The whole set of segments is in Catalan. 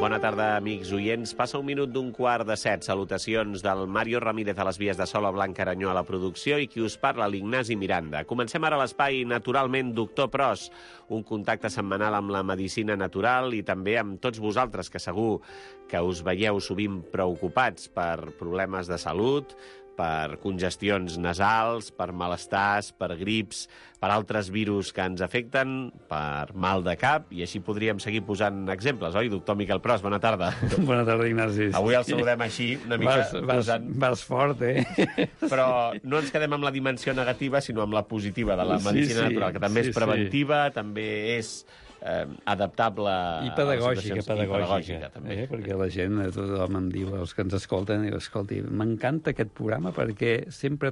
Bona tarda, amics oients. Passa un minut d'un quart de 7. Salutacions del Mario Ramírez a les vies de so, la Blanca Aranyó a la producció i qui us parla, l'Ignasi Miranda. Comencem ara l'espai Naturalment Doctor Pros, un contacte setmanal amb la medicina natural i també amb tots vosaltres, que segur que us veieu sovint preocupats per problemes de salut, per congestions nasals, per malestars, per grips, per altres virus que ens afecten, per mal de cap, i així podríem seguir posant exemples, oi, doctor Miquel Pros? Bona tarda. Bona tarda, Ignasi. Avui el saludem així, una mica posant... Vas fort, Però no ens quedem amb la dimensió negativa, sinó amb la positiva de la medicina natural, que també és preventiva, també és adaptable i pedagògica, també. Perquè la gent, tothom em diu, els que ens escolten, diu, escolti, m'encanta aquest programa perquè sempre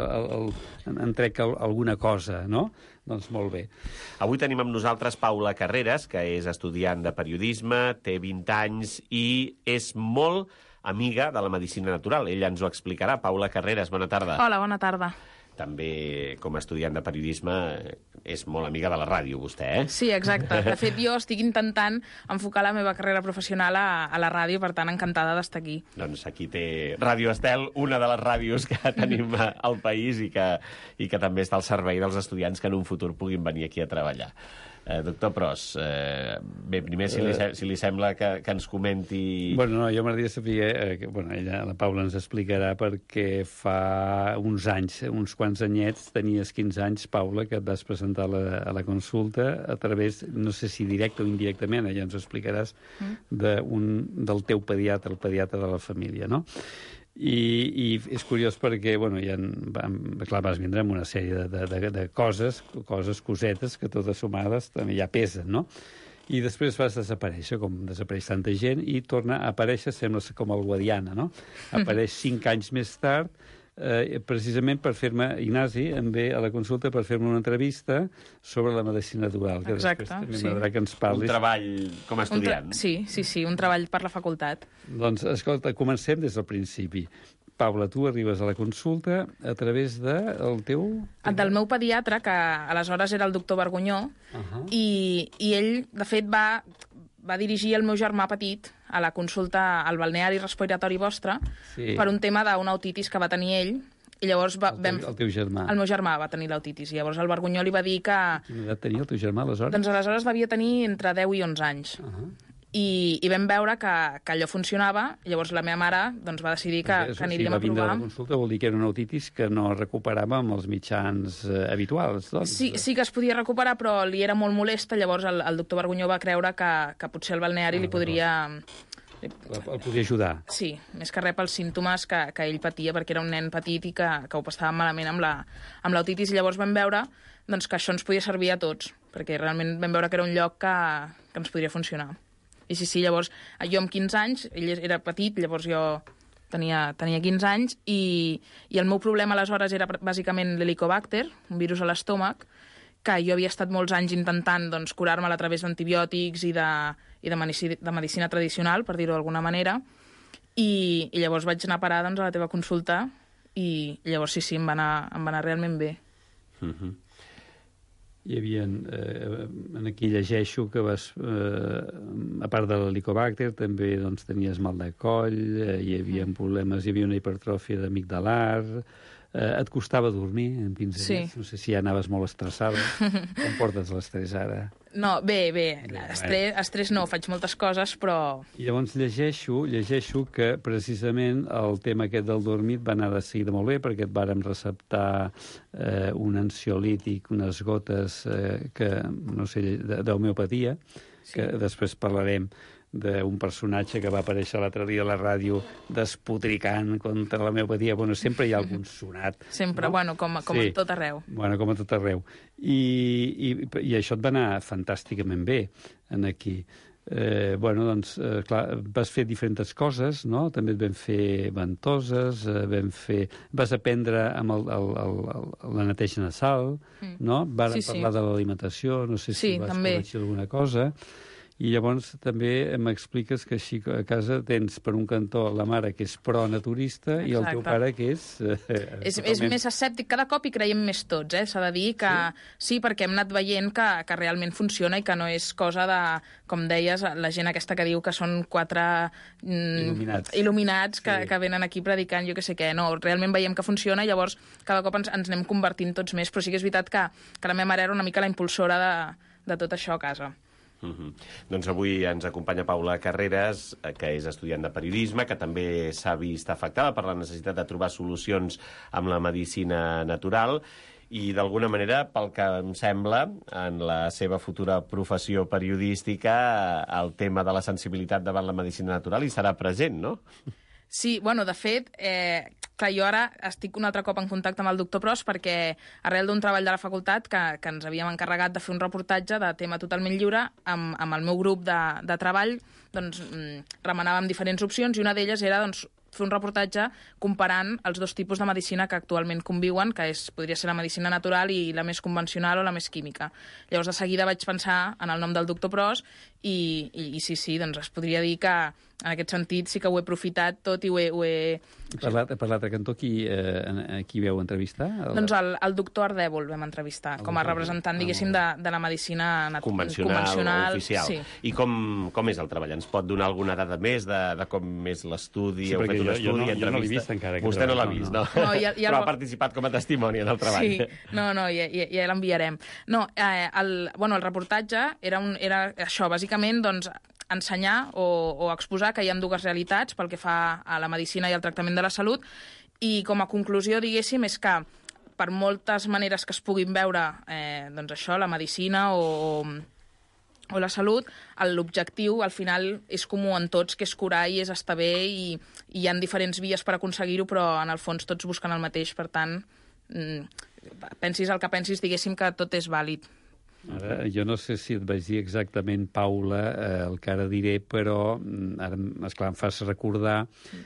en trec alguna cosa, no? Doncs molt bé. Avui tenim amb nosaltres Paula Carreras, que és estudiant de periodisme, té 20 anys i és molt amiga de la medicina natural. Ella ens ho explicarà. Paula Carreras, bona tarda. Hola, bona tarda. També, com a estudiant de periodisme, és molt amiga de la ràdio, vostè, eh? Sí, exacte. De fet, jo estic intentant enfocar la meva carrera professional a la ràdio, per tant, encantada d'estar aquí. Doncs aquí té Ràdio Estel, una de les ràdios que tenim al país i que també està al servei dels estudiants que en un futur puguin venir aquí a treballar. Doctor Pros, bé, primer, si li sembla que ens comenti... Bueno, no, jo m'agradaria saber que, la Paula ens explicarà perquè fa uns anys, uns quants anyets, tenies 15 anys, Paula, que et vas presentar a la consulta a través, no sé si directe o indirectament, ja ens ho explicaràs, del teu pediatre, el pediatre de la família, no? I és curiós perquè, clar, vas vindre amb una sèrie de cosetes que totes sumades també ja pesen, no? I després vas desaparèixer, com desapareix tanta gent, i torna a aparèixer, sembla com el Guadiana, no? Apareix 5 anys més tard, precisament per fer-me, Ignasi, em ve a la consulta per fer-me una entrevista sobre la medicina natural, que exacte, després també m'agradarà que ens parlis. Un treball com a estudiant. Sí, un treball per la facultat. Doncs, escolta, comencem des del principi. Paula, tu arribes a la consulta a través del teu... Del meu pediatre, que aleshores era el doctor Vergonyó, i ell, de fet, va dirigir el meu germà petit a la consulta al balneari respiratori vostre per un tema d'una otitis que va tenir ell, i llavors el teu germà? El meu germà va tenir l'otitis, i llavors el Vergonyó li va dir que... Quina edat tenia el teu germà, aleshores? Doncs aleshores devia tenir entre 10 i 11 anys. I vam veure que allò funcionava, i llavors la meva mare va decidir que aniríem a provar. Si va vindre a la consulta vol dir que era una otitis que no recuperava amb els mitjans habituals, doncs. Sí que es podia recuperar, però li era molt molesta, llavors el doctor Vergonyó va creure que potser el balneari li podria... El podia ajudar. Sí, més que res pels símptomes que ell patia, perquè era un nen petit i que ho passava malament amb l'otitis, i llavors vam veure que això ens podia servir a tots, perquè realment vam veure que era un lloc que ens podria funcionar. I sí, llavors, jo amb 15 anys, ell era petit, llavors jo tenia 15 anys, i el meu problema aleshores era bàsicament l'helicobacter, un virus a l'estómac, que jo havia estat molts anys intentant curar-me'l a través d'antibiòtics i de medicina tradicional, per dir-ho d'alguna manera, i llavors vaig anar a parar a la teva consulta, i llavors sí, em va anar realment bé. Hi havia, aquí llegeixo que vas, a part de l'helicobacter, també tenies mal de coll, hi havia problemes, hi havia una hipertròfia d'amigdalar, et costava dormir amb 15 anys? No sé si ja anaves molt estressada. Com portes l'estrès ara? No, bé. Estrès no, faig moltes coses, però... I llavors llegeixo que precisament el tema aquest del dormir et va anar de seguida molt bé, perquè et vàrem receptar un ansiolític, unes gotes d'homeopatia, que després parlarem d'un personatge que va aparèixer l'altre dia a la ràdio despotricant contra l'homeopatia. Sempre hi ha algun sonat. Sempre, no? Com a tot arreu. Com a tot arreu. I això et va anar fantàsticament bé aquí. Clar, vas fer diferents coses, no? També et vam fer ventoses, vas aprendre amb la neteja nasal, no? Vàrem parlar de l'alimentació, no sé si vas corregir alguna cosa. I llavors també m'expliques que així a casa tens per un cantó la mare que és pro-naturista i el teu pare que és... És més escèptic. Cada cop hi creiem més tots, S'ha de dir que sí, perquè hem anat veient que realment funciona i que no és cosa de, com deies, la gent aquesta que diu que són 4 il·luminats que venen aquí predicant jo que sé què. No, realment veiem que funciona i llavors cada cop ens anem convertint tots més, però sí que és veritat que la meva mare era una mica la impulsora de tot això a casa. Doncs avui ens acompanya Paula Carreras, que és estudiant de periodisme, que també s'ha vist afectada per la necessitat de trobar solucions amb la medicina natural i, d'alguna manera, pel que em sembla, en la seva futura professió periodística, el tema de la sensibilitat davant la medicina natural hi serà present, no? Sí, bueno, de fet, clar, jo ara estic un altre cop en contacte amb el doctor Pros perquè arrel d'un treball de la facultat que ens havíem encarregat de fer un reportatge de tema totalment lliure amb el meu grup de treball, doncs remenàvem diferents opcions i una d'elles era doncs, fer un reportatge comparant els 2 tipus de medicina que actualment conviuen, que podria ser la medicina natural i la més convencional o la més química. Llavors, de seguida vaig pensar en el nom del doctor Pros i sí, doncs es podria dir que en aquest sentit sí que ho he aprofitat tot i ho he... Per l'altre cantó, qui veu entrevistar? Doncs el doctor Ardèvol vam entrevistar, com a representant, diguéssim, de la medicina convencional oficial. Sí. I com és el treball? Ens pot donar alguna dada més de com és l'estudi? Sí, perquè jo no l'he vist encara. Vostè no l'ha vist, no? Però ha participat com a testimoni en el treball. Sí, ja l'enviarem. No, el reportatge era això, bàsicament, doncs, ensenyar o exposar que hi ha 2 realitats pel que fa a la medicina i al tractament de la salut i com a conclusió, diguéssim, és que per moltes maneres que es puguin veure doncs això, la medicina o la salut, l'objectiu al final és comú en tots, que és curar i és estar bé i hi ha diferents vies per aconseguir-ho, però en el fons tots busquen el mateix, per tant, pensis el que pensis, diguéssim que tot és vàlid. Ara, jo no sé si et vaig dir exactament, Paula, el que ara diré, però ara, esclar, em fas recordar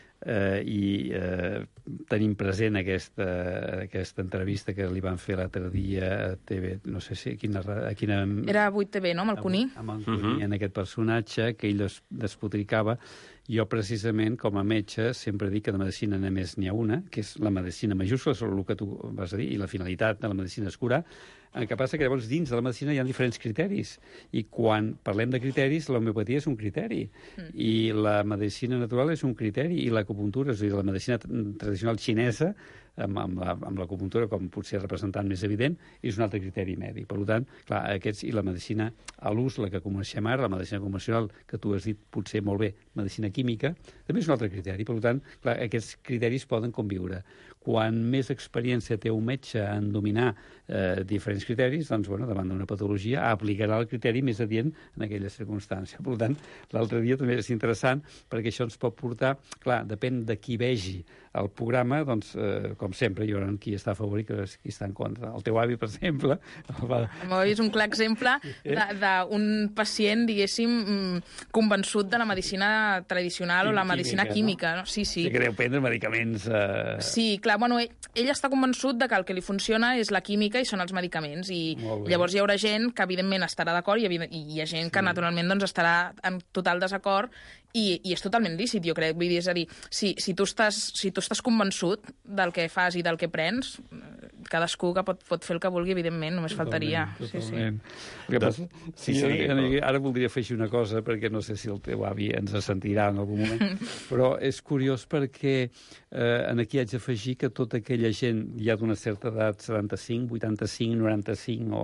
i tenim present aquesta entrevista que li van fer l'altre dia a TV, no sé si a quina... Era 8TV, no?, amb el Cuní? Amb el Cuní, en aquest personatge que ell despotricava. Jo, precisament, com a metge, sempre dic que de medicina només n'hi ha una, que és la medicina majúscula, és el que tu vas a dir, i la finalitat de la medicina és curar. El que passa que llavors dins de la medicina hi ha diferents criteris, i quan parlem de criteris, l'homeopatia és un criteri, i la medicina natural és un criteri, i l'acupuntura, és a dir, la medicina tradicional xinesa, amb l'acupuntura com potser representant més evident, és un altre criteri mèdic. Per tant, clar, i la medicina a l'ús, la que coneixem ara, la medicina convencional, que tu has dit potser molt bé, medicina química, també és un altre criteri. Per tant, clar, aquests criteris poden conviure. Quan més experiència té un metge en dominar diferents criteris, doncs, bueno, davant d'una patologia, aplicarà el criteri més adient en aquella circumstància. Per tant, l'altre dia també és interessant, perquè això ens pot portar, clar, depèn de qui vegi el programa, doncs, com sempre, hi haurà qui està a favor i qui està en contra. El teu avi, per exemple... El meu avi és un clar exemple d'un pacient, diguéssim, convençut de la medicina tradicional o la medicina química. No? Sí. Que deu prendre medicaments... Sí, clar, bueno, ell està convençut de que el que li funciona és la química i són els medicaments, i llavors hi haurà gent que, evidentment, estarà d'acord i hi ha gent que, naturalment, doncs, estarà en total desacord i és totalment lícit, jo crec. Vull dir, és a dir, si tu estàs convençut del que fas i del que prens, cadascú que pot fer el que vulgui, evidentment, només faltaria. Totalment. Sí. Ara voldria afegir una cosa, perquè no sé si el teu avi ens sentirà en algun moment, però és curiós perquè aquí haig d'afegir que tota aquella gent ja d'una certa edat, 75, 85, 95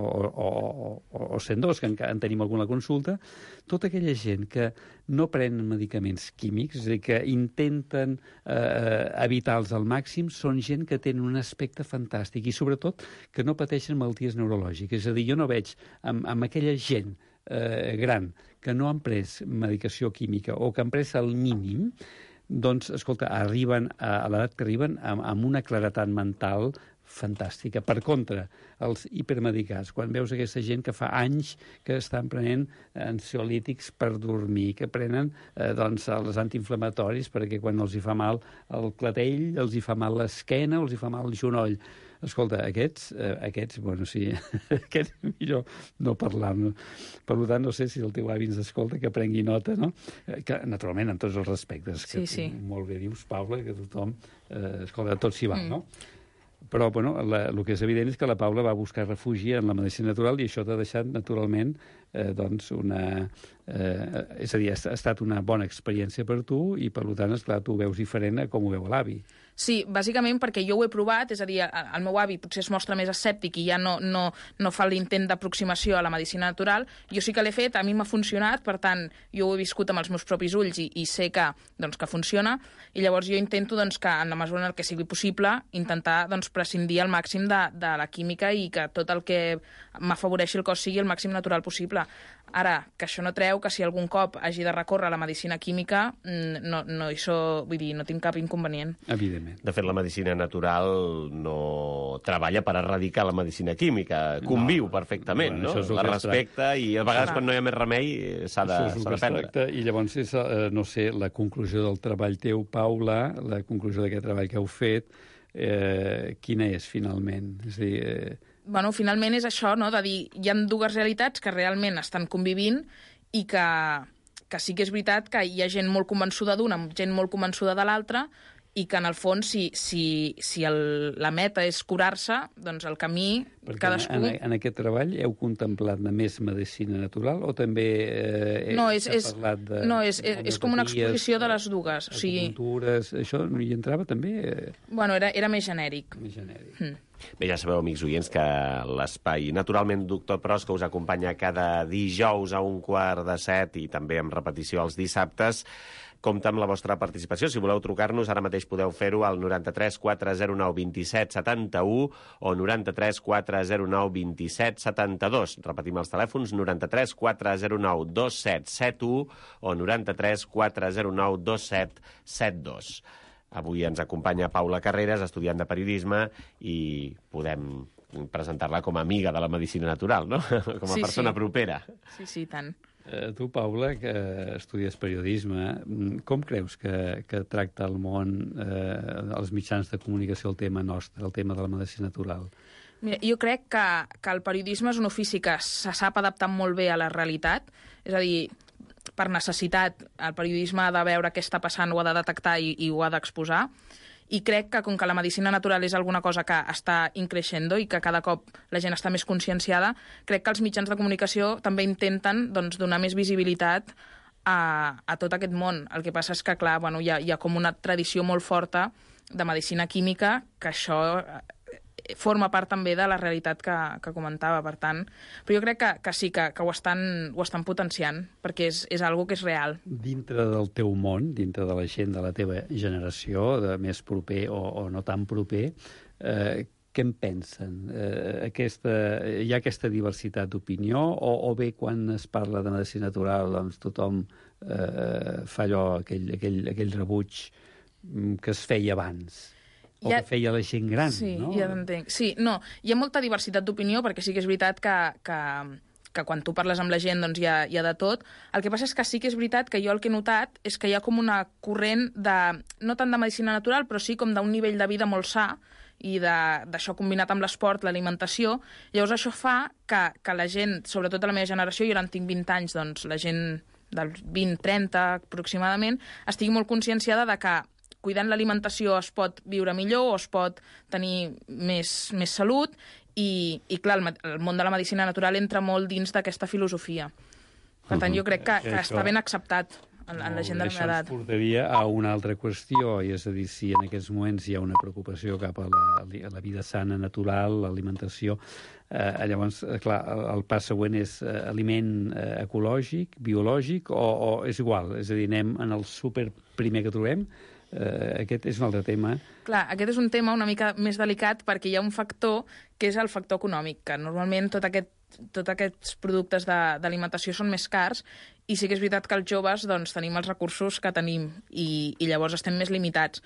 o 102, que en tenim alguna consulta, tota aquella gent que no prenen medicaments químics, és a dir, que intenten evitar-los al màxim, són gent que tenen un aspecte fantàstic i, sobretot, que no pateixen malalties neurològiques. És a dir, jo no veig amb aquella gent gran que no han pres medicació química o que han pres el mínim, doncs, escolta, arriben a l'edat que arriben amb una claretat mental fantàstica. Per contra, els hipermedicats, quan veus aquesta gent que fa anys que estan prenent ansiolítics per dormir, que prenen doncs, els antiinflamatoris perquè quan els hi fa mal el clatell, els hi fa mal l'esquena, els hi fa mal el genoll. Escolta, aquests, bueno, sí, aquests millor no parlar-ne. Per tant, no sé si el teu avi ens escolta, que prengui nota, no? Que, naturalment, amb tots els respectes. Sí, que sí. Molt bé dius, Paula, que tothom, escolta, tot s'hi va, no? Però, bueno, el que és evident és que la Paula va buscar refugi en la medicina natural i això t'ha deixat, naturalment, doncs, és a dir, ha estat una bona experiència per tu i, per tant, esclar, tu ho veus diferent a com ho veu l'avi. Sí, bàsicament perquè jo ho he provat, és a dir, el meu avi potser es mostra més escèptic i ja no fa l'intent d'aproximació a la medicina natural. Jo sí que l'he fet, a mi m'ha funcionat, per tant, jo ho he viscut amb els meus propis ulls i sé que funciona, i llavors jo intento que, en la mesura en el que sigui possible, intentar prescindir al màxim de la química i que tot el que m'afavoreixi el cos sigui el màxim natural possible. Ara, que això no treu que si algun cop hagi de recórrer a la medicina química, vull dir, no tinc cap inconvenient. Evidentment. De fet, la medicina natural no treballa per erradicar la medicina química. Conviu perfectament, no? La respecta i a vegades quan no hi ha més remei s'ha de prendre. I llavors és, no sé, la conclusió del treball teu, Paula, la conclusió d'aquest treball que heu fet, quina és, finalment? És a dir... Bueno, finalment és això, no?, de dir, hi ha dues realitats que realment estan convivint i que sí que és veritat que hi ha gent molt convençuda d'una, gent molt convençuda de l'altra, i que, en el fons, si la meta és curar-se, doncs el camí, perquè cadascú... En aquest treball heu contemplat més medicina natural o també s'ha parlat de... No, és com una exposició de les dues. O sigui... Acupuntures, això hi entrava també? Bueno, era més genèric. Més genèric. Bé, ja sabeu, amics oients, que l'espai Naturalment Doctor Pros, que us acompanya cada dijous a 6:45 i també amb repetició els dissabtes, compta amb la vostra participació. Si voleu trucar-nos, ara mateix podeu fer-ho al 93 409 27 71 o 93 409 27 72. Repetim els telèfons, 93 409 27 71 o 93 409 27 72. Avui ens acompanya Paula Carreras, estudiant de periodisme, i podem presentar-la com a amiga de la medicina natural, no? Com a persona propera. Sí, tant. Tu, Paula, que estudies periodisme, com creus que tracta el món, els mitjans de comunicació, el tema nostre, el tema de la medicina natural? Mira, jo crec que el periodisme és un ofici que se sap adaptar molt bé a la realitat, és a dir, per necessitat, el periodisme ha de veure què està passant, ho ha de detectar i ho ha d'exposar. I crec que, com que la medicina natural és alguna cosa que està increixendo i que cada cop la gent està més conscienciada, crec que els mitjans de comunicació també intenten donar més visibilitat a tot aquest món. El que passa és que, clar, hi ha com una tradició molt forta de medicina química, que això forma part també de la realitat que comentava, per tant. Però jo crec que sí, que ho estan potenciant, perquè és algo que és real. Dintre del teu món, dintre de la gent de la teva generació, de més proper o no tan proper, què en pensen? Hi ha aquesta diversitat d'opinió o bé quan es parla de medicina natural doncs tothom fa allò, aquell rebuig que es feia abans? O que feia la gent gran, sí, no? Ja t'entenc. Sí, no, hi ha molta diversitat d'opinió, perquè sí que és veritat que quan tu parles amb la gent doncs hi ha de tot. El que passa és que sí que és veritat que jo el que he notat és que hi ha com una corrent no tant de medicina natural, però sí com d'un nivell de vida molt sa, i d'això combinat amb l'esport, l'alimentació. Llavors això fa que la gent, sobretot a la meva generació, jo ara en tinc 20 anys, doncs la gent dels 20-30 aproximadament, estigui molt conscienciada de que cuidant l'alimentació es pot viure millor o es pot tenir més salut i clar, el món de la medicina natural entra molt dins d'aquesta filosofia. Per tant, jo crec que està ben acceptat en la gent de la meva edat. Això ens portaria a una altra qüestió, i és a dir, si en aquests moments hi ha una preocupació cap a la vida sana, natural, l'alimentació, llavors, clar, el pas següent és aliment ecològic, biològic, o és igual? És a dir, anem en el super primer que trobem. Aquest és un altre tema. Clar, aquest és un tema una mica més delicat perquè hi ha un factor que és el factor econòmic, que normalment tots aquests productes d'alimentació són més cars i sí que és veritat que els joves doncs, tenim els recursos que tenim i llavors estem més limitats.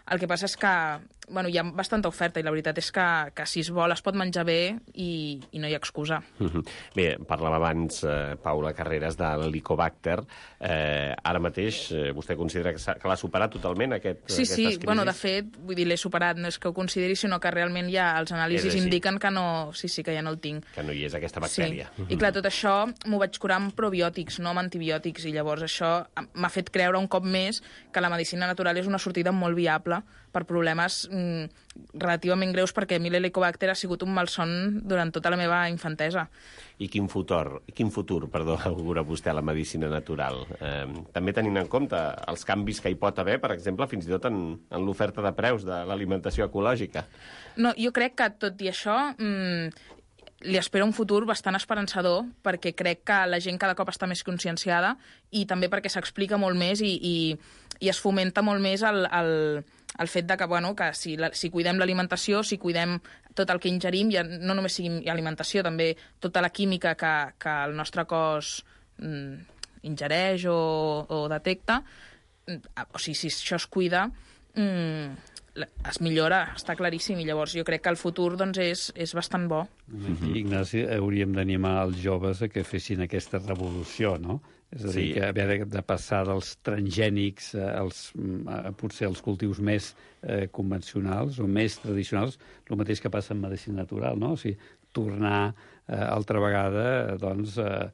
El que passa és que bueno, hi ha bastanta oferta i la veritat és que si es vol es pot menjar bé i no hi ha excusa. Bé, parlàvem abans, Paula Carreras, de l'Helicobacter. Ara mateix vostè considera que l'ha superat totalment, aquestes crisis? Bueno, de fet, vull dir, l'he superat, no és que ho consideri, sinó que realment ja els anàlisis indiquen que no, que ja no el tinc. Que no hi és aquesta bactèria. Sí. I clar, tot això m'ho vaig curar amb probiòtics, no amb antibiòtics, i llavors això m'ha fet creure un cop més que la medicina natural és una sortida molt viable per problemes relativament greus, perquè a mi l'Helicobacter ha sigut un malson durant tota la meva infantesa. I quin futur augura vostè a la medicina natural? També tenint en compte els canvis que hi pot haver, per exemple, fins i tot en l'oferta de preus de l'alimentació ecològica. No, jo crec que, tot i això, li espera un futur bastant esperançador, perquè crec que la gent cada cop està més conscienciada i també perquè s'explica molt més i es fomenta molt més el fet de que, bueno, que si cuidem l'alimentació, si cuidem tot el que ingerim, ja no només sigui alimentació, també tota la química que el nostre cos ingereix o detecta, o sigui, si això es cuida, es millora, està claríssim, i llavors jo crec que el futur doncs, és bastant bo. Ignasi, hauríem d'animar els joves a que fessin aquesta revolució, no? És a dir, que haver de passar dels transgènics potser als cultius més convencionals o més tradicionals, el mateix que passa en medicina natural, no? O sigui, tornar altra vegada doncs,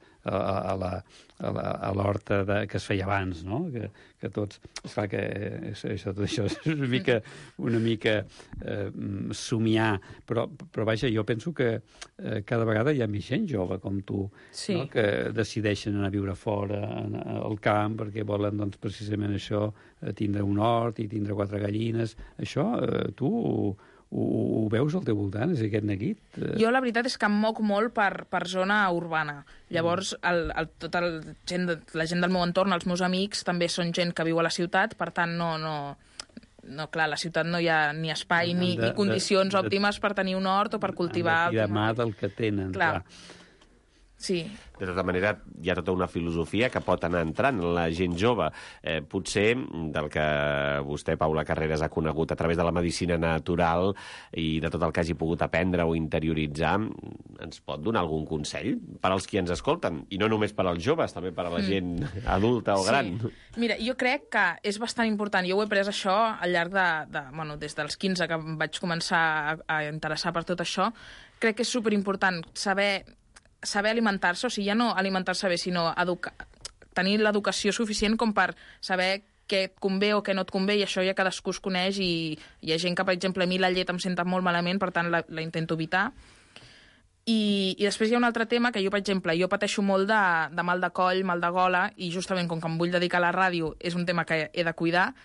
a l'horta que es feia abans, no? Que tots... Esclar que tot això és una mica somiar, però vaja, jo penso que cada vegada hi ha més gent jove com tu, no? Que decideixen anar a viure fora, al camp, perquè volen doncs, precisament això, tindre un hort i tindre 4 gallines. Això, tu ho veus al teu voltant, és aquest neguit? Jo la veritat és que em moc molt per zona urbana. Llavors, tota la gent del meu entorn, els meus amics, també són gent que viu a la ciutat, per tant, clar, a la ciutat no hi ha ni espai ni condicions òptimes per tenir un hort o per cultivar... I demà del que tenen, clar. Sí. De tota manera, hi ha tota una filosofia que pot anar entrant en la gent jove. Potser del que vostè, Paula Carreras, ha conegut a través de la medicina natural i de tot el que hagi pogut aprendre o interioritzar, ens pot donar algun consell per als qui ens escolten? I no només per als joves, també per a la gent adulta o gran. Mira, jo crec que és bastant important. Jo ho he après això al llarg des dels 15 que em vaig començar a interessar per tot això. Crec que és superimportant saber alimentar-se, o sigui, ja no alimentar-se bé, sinó tenir l'educació suficient com per saber què et convé o què no et convé, i això ja cadascú es coneix, i hi ha gent que, per exemple, a mi la llet em senta molt malament, per tant la intento evitar. I després hi ha un altre tema que jo, per exemple, pateixo molt de mal de coll, mal de gola, i justament com que em vull dedicar a la ràdio és un tema que he de cuidar,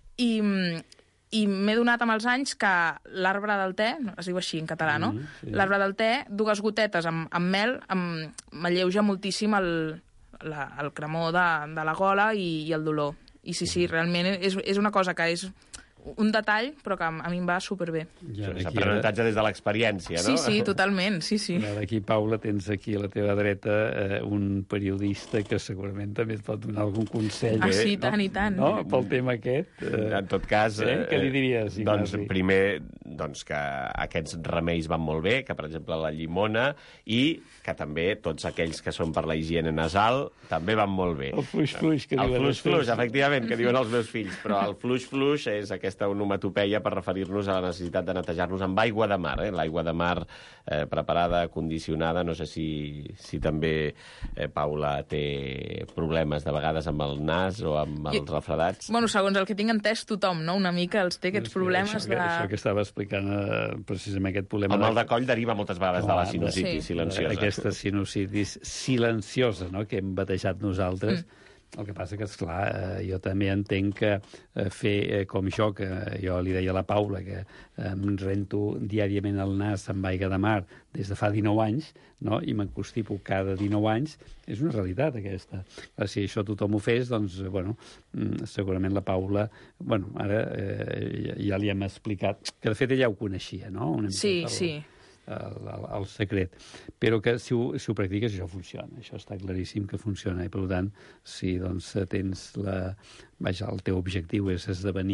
i m'he donat amb els anys que l'arbre del te, es diu així en català, no? Sí. L'arbre del te, 2 gotetes amb mel, m'alleuja moltíssim el cremor de la gola i el dolor. I sí, realment és una cosa que és un detall, però que a mi em va superbé. És aprenentatge des de l'experiència, no? Sí, totalment, sí. Aquí, Paula, tens aquí a la teva dreta un periodista que segurament també et pot donar algun consell. Sí, tant i tant. No? Pel tema aquest. En tot cas... Què li diries, Ignasi? Doncs primer, que aquests remeis van molt bé, que per exemple la llimona, i que també tots aquells que són per la higiene nasal també van molt bé. El fluix-fluix, que diuen els fluix, efectivament, que diuen els meus fills, però el fluix-fluix és aquesta onomatopeia per referir-nos a la necessitat de netejar-nos amb aigua de mar, l'aigua de mar preparada, condicionada. No sé si també Paula té problemes de vegades amb el nas o amb els refredats. Bueno, segons el que tinc entès tothom, no? Una mica els té aquests problemes Això que estava explicant precisament aquest problema... El mal de coll deriva moltes vegades de la sinusitis silenciosa. Aquesta sinusitis silenciosa, no?, que hem batejat nosaltres. El que passa que, esclar, jo també entenc que fer com jo, que jo li deia a la Paula, que em rento diàriament el nas amb aigua de mar des de fa 19 anys, no?, i m'encostipo cada 19 anys, és una realitat aquesta. Si això tothom ho fes, doncs, bueno, segurament la Paula, bueno, ara ja li hem explicat, que de fet ella ho coneixia, no? Sí. El secret, però que si ho practiques això funciona, això està claríssim que funciona, i per tant si doncs tens el teu objectiu és esdevenir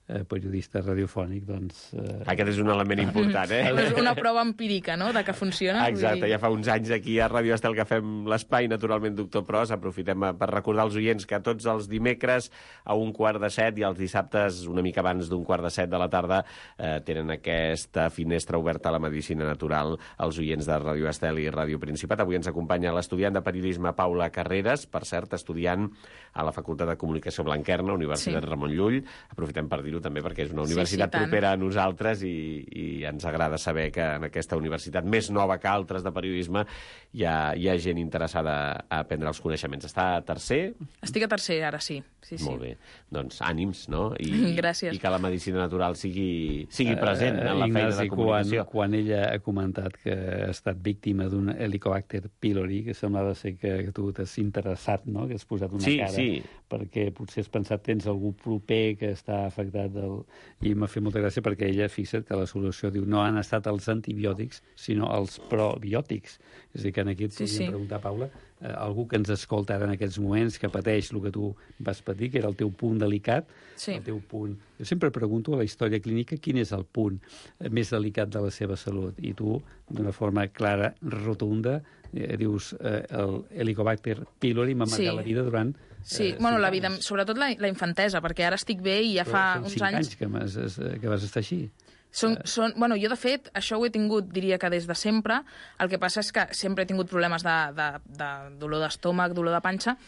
periodista radiofònic, doncs... Aquest és un element important, És una prova empírica, no?, de que funciona. Exacte, ja fa uns anys aquí a Ràdio Estel que fem l'espai, naturalment, Doctor Pros. Aprofitem per recordar als oients que tots els dimecres a 6:45 i els dissabtes una mica abans d'1:45 de la tarda tenen aquesta finestra oberta a la medicina natural als oients de Ràdio Estel i Ràdio Principat. Avui ens acompanya l'estudiant de periodisme Paula Carreras, per cert, estudiant a la Facultat de Comunicació Blanquerna, Universitat Ramon Llull. Aprofitem per dir-ho també perquè és una universitat propera a nosaltres i ens agrada saber que en aquesta universitat més nova que altres de periodisme hi ha gent interessada a aprendre els coneixements. Està a tercer? Estic a tercer, ara sí. Molt bé. Doncs ànims, no? Gràcies. I que la medicina natural sigui present en la feina de comunicació. Quan ella ha comentat que ha estat víctima d'un Helicobacter pylori, que semblava ser que tu t'has interessat, no?, que has posat una cara, perquè potser has pensat tens algú proper que està afectat i m'ha fet molta gràcia perquè ella, fixa't que la solució diu no han estat els antibiòtics, sinó els probiòtics. És a dir, que aquí et podríem preguntar, Paula, algú que ens escolta ara en aquests moments, que pateix el que tu vas patir, que era el teu punt delicat, el teu punt... Jo sempre pregunto a la història clínica quin és el punt més delicat de la seva salut, i tu, d'una forma clara, rotunda, dius el Helicobacter pylori m'ha marcat la vida durant... Sí, bueno, la vida, sobretot la infantesa, perquè ara estic bé i ja fa uns anys... 5 anys que vas estar així. Bueno, jo, de fet, això ho he tingut, diria que des de sempre. El que passa és que sempre he tingut problemes de dolor d'estómac, dolor de panxa,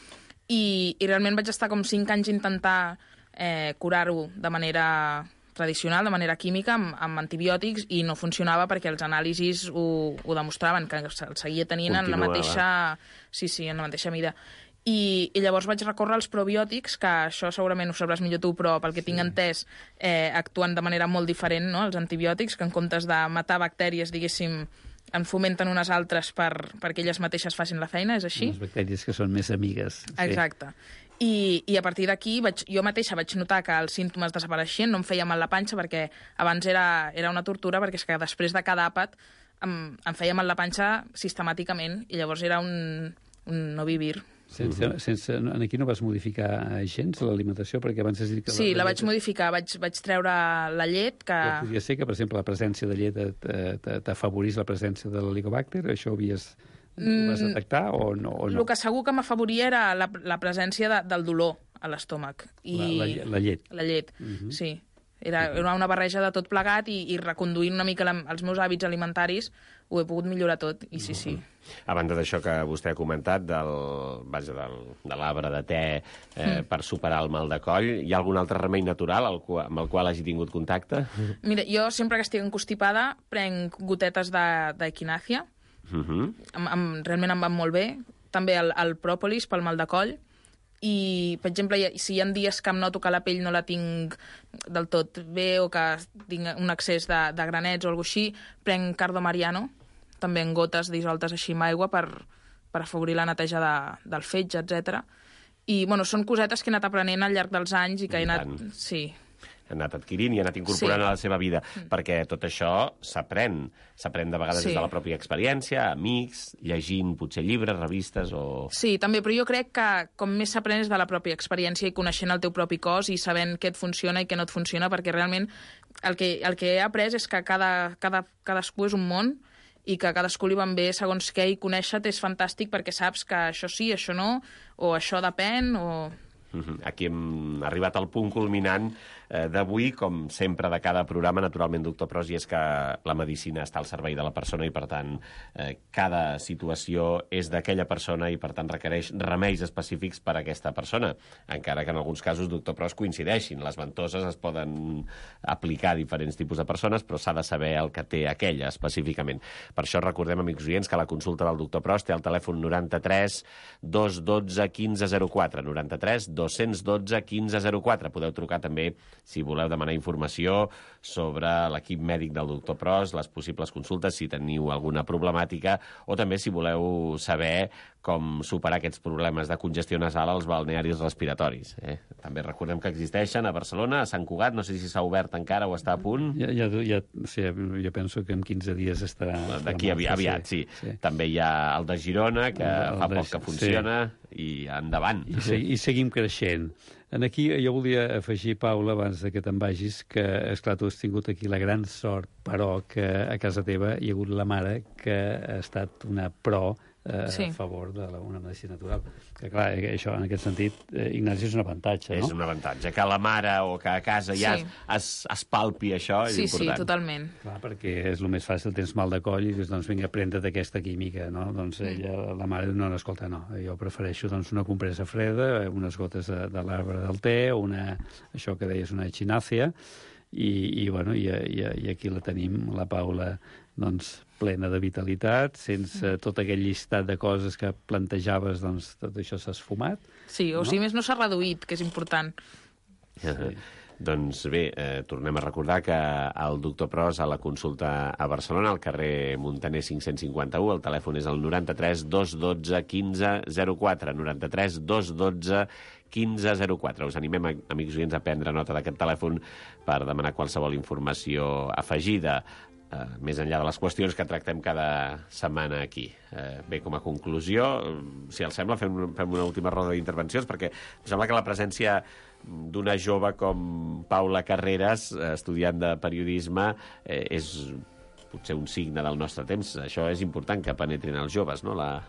i realment vaig estar com 5 anys intentar curar-ho de manera tradicional, de manera química, amb antibiòtics, i no funcionava perquè els anàlisis ho demostraven, que el seguia tenint en la mateixa... Sí, en la mateixa mida. I llavors vaig recórrer als probiòtics, que això segurament ho sabràs millor tu, però pel que tinc entès actuen de manera molt diferent, no?, els antibiòtics, que en comptes de matar bactèries, diguéssim, en fomenten unes altres perquè elles mateixes facin la feina, és així? Unes bactèries que són més amigues. Exacte. I a partir d'aquí jo mateixa vaig notar que els símptomes desapareixien, no em feia mal la panxa, perquè abans era una tortura, perquè és que després de cada àpat em feia mal la panxa sistemàticament, i llavors era un no vivir. Aquí no vas modificar gens l'alimentació, perquè abans has dit que... Sí, la vaig modificar, vaig treure la llet, que... Però podria ser que, per exemple, la presència de llet t'afavorís la presència de l'helicobacter? Això ho vas detectar o no? El que segur que m'afavoria era la presència del dolor a l'estómac. La llet. La llet, sí. Era una barreja de tot plegat, i reconduint una mica els meus hàbits alimentaris ho he pogut millorar tot, i sí. A banda d'això que vostè ha comentat, de l'arbre de te per superar el mal de coll, hi ha algun altre remei natural amb el qual hagi tingut contacte? Mira, jo sempre que estic encostipada prenc gotetes d'equinàcia, realment em van molt bé, també el pròpolis pel mal de coll, i, per exemple, si hi ha dies que em noto que la pell no la tinc del tot bé o que tinc un excés de granets o alguna cosa així, prenc cardo mariano, també en gotes dissoltes així amb aigua per afavorir la neteja del fetge, etc. I, bueno, són cosetes que he anat aprenent al llarg dels anys i que he anat... Sí. Ha anat adquirint i ha anat incorporant a la seva vida, perquè tot això s'aprèn de vegades des de la pròpia experiència, amics, llegint potser llibres, revistes o... Sí, també, però jo crec que com més s'aprèn és de la pròpia experiència i coneixent el teu propi cos i sabent què et funciona i què no et funciona, perquè realment el que he après és que cadascú és un món i que a cadascú li van bé segons què, i conèixer-te és fantàstic perquè saps que això sí, això no, o això depèn, o... Aquí hem arribat al punt culminant d'avui, com sempre de cada programa, naturalment, doctor Pros, i és que la medicina està al servei de la persona i, per tant, cada situació és d'aquella persona i, per tant, requereix remeis específics per a aquesta persona, encara que en alguns casos, doctor Pros, coincideixin. Les ventoses es poden aplicar a diferents tipus de persones, però s'ha de saber el que té aquella específicament. Per això recordem, amics oients, que la consulta del doctor Pros té el telèfon 93 212 1504, 93 212 1504. Podeu trucar també si voleu demanar informació sobre l'equip mèdic del doctor Pros, les possibles consultes, si teniu alguna problemàtica, o també si voleu saber com superar aquests problemes de congestió nasal als balnearis respiratoris. També recordem que existeixen a Barcelona, a Sant Cugat, no sé si s'ha obert encara o està a punt. Sí, jo penso que en 15 dies estarà... D'aquí aviat, sí. També hi ha el de Girona, que fa poc que funciona, i endavant. I seguim creixent. Aquí jo volia afegir, Paula, abans que te'n vagis, que, esclar, tu has tingut aquí la gran sort, però que a casa teva hi ha hagut la mare que ha estat una pro a favor d'una medicina natural. Que, clar, això, en aquest sentit, Ignasi, és un avantatge, no? És un avantatge. Que a la mare o que a casa ja es palpi això és important. Sí, totalment. Clar, perquè és el més fàcil, tens mal de coll i dius, doncs vinga, prenda d'aquesta química, no? Doncs ella, la mare, no, escolta, no, jo prefereixo doncs, una compressa freda, unes gotes de l'arbre del te, això que deies, una echinacea, i aquí la tenim, la Paula, doncs, plena de vitalitat, sense tot aquell llistat de coses que plantejaves, doncs tot això s'ha esfumat. Sí, o sigui, més no s'ha reduït, que és important. Doncs bé, tornem a recordar que el doctor Pros a la consulta a Barcelona, al carrer Muntaner 551, el telèfon és el 93 212 1504, 93 212 1504. Us animem, amics oients, a prendre nota d'aquest telèfon per demanar qualsevol informació afegida, més enllà de les qüestions que tractem cada setmana aquí. Bé, com a conclusió, si els sembla, fem una última roda d'intervencions, perquè em sembla que la presència d'una jove com Paula Carreras, estudiant de periodisme, és potser un signe del nostre temps. Això és important, que penetrin els joves, no? La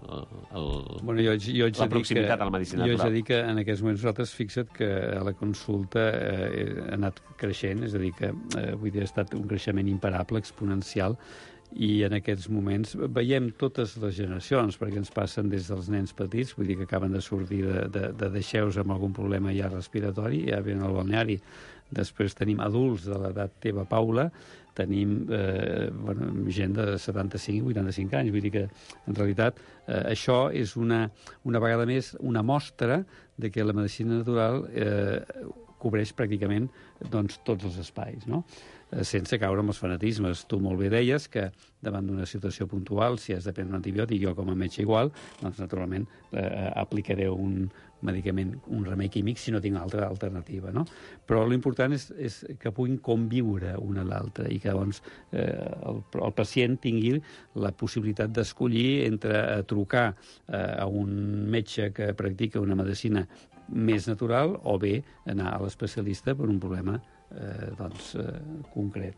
proximitat a la medicina natural. Jo haig de dir que en aquests moments nosaltres, fixa't que a la consulta ha anat creixent, és a dir, que vull dir, ha estat un creixement imparable, exponencial, i en aquests moments veiem totes les generacions, perquè ens passen des dels nens petits, vull dir que acaben de sortir de deixeus amb algun problema ja respiratori, ja venen al balneari. Després tenim adults de l'edat teva, Paula, tenim gent de 75 i 85 anys. Vull dir que, en realitat, això és una vegada més una mostra de que la medicina natural cobreix pràcticament tots els espais, no? Sense caure en els fanatismes. Tu molt bé deies que davant d'una situació puntual, si has de prendre un antibiòtic, jo com a metge igual, doncs naturalment aplicaré un medicament, un remei químic, si no tinc altra alternativa, no? Però l'important és que puguin conviure una a l'altra i que doncs, el pacient tingui la possibilitat d'escollir entre trucar a un metge que practica una medicina més natural o bé anar a l'especialista per un problema concret.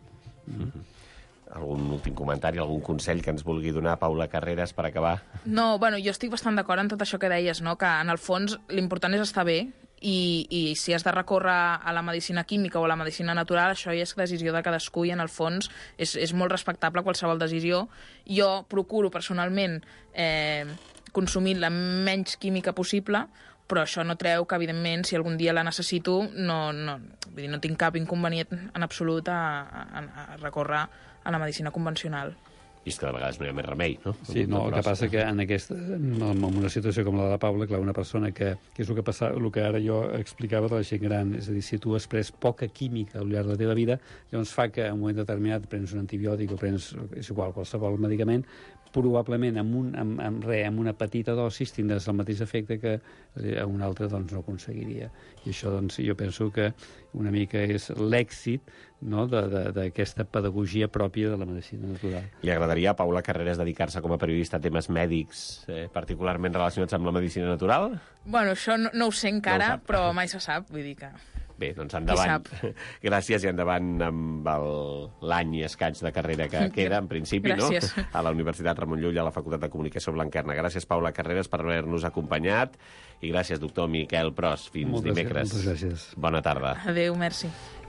Algun últim comentari, algun consell que ens vulgui donar Paula Carreras per acabar? No, bueno, jo estic bastant d'acord en tot això que deies, no? Que en el fons l'important és estar bé i si has de recórrer a la medicina química o a la medicina natural, això ja és decisió de cadascú i en el fons és molt respectable qualsevol decisió. Jo procuro personalment consumir la menys química possible, però això no treu que, evidentment, si algun dia la necessito, no tinc cap inconvenient en absolut a recórrer a la medicina convencional. I és que de vegades no hi ha més remei, no? Sí, no, el que passa que en una situació com la de la Paula, clar, una persona que és el que ara jo explicava de la gent gran, és a dir, si tu has pres poca química al llarg de la teva vida, llavors fa que en un moment determinat prens un antibiòtic o prens, és igual, qualsevol medicament, probablement amb una petita dosis tindràs el mateix efecte que a un altre doncs, no aconseguiria. I això doncs, jo penso que una mica és l'èxit, no, d'aquesta pedagogia pròpia de la medicina natural. Li agradaria a Paula Carreras dedicar-se com a periodista a temes mèdics particularment relacionats amb la medicina natural? Bueno, això no ho sé encara, però mai se sap, vull dir que... Bé, doncs endavant. Gràcies i endavant amb l'any i escaig de carrera que queda, en principi, gràcies, no? A la Universitat Ramon Llull, a la Facultat de Comunicació Blanquerna. Gràcies, Paula Carreras, per haver-nos acompanyat i gràcies, doctor Miquel Pros. Fins dimecres. Moltes gràcies. Bona tarda. Adéu, merci.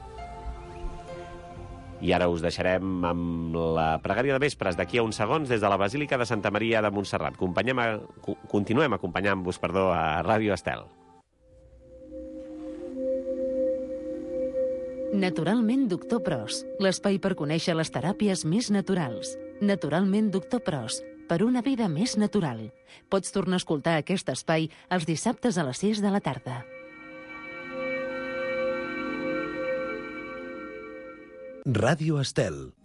I ara us deixarem amb la pregària de vespres d'aquí a uns segons des de la Basílica de Santa Maria de Montserrat. Continuem acompanyant-vos, a Ràdio Estel. Naturalment Doctor Pros, l'espai per conèixer les teràpies més naturals. Naturalment Doctor Pros, per una vida més natural. Pots tornar a escoltar aquest espai els dissabtes a les 6 de la tarda. Ràdio Estel.